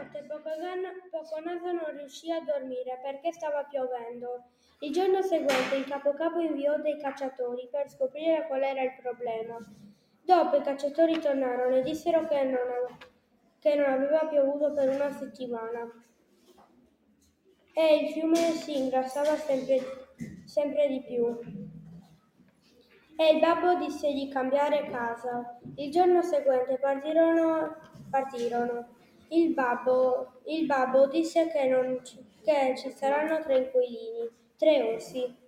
notte Poconaso non riuscì a dormire perché stava piovendo. Il giorno seguente il capocapo inviò dei cacciatori per scoprire qual era il problema. Dopo i cacciatori tornarono e dissero che non aveva piovuto per una settimana e il fiume si ingrassava sempre di più. E il babbo disse di cambiare casa. Il giorno seguente partirono. Il babbo disse che ci saranno tre inquilini, tre orsi.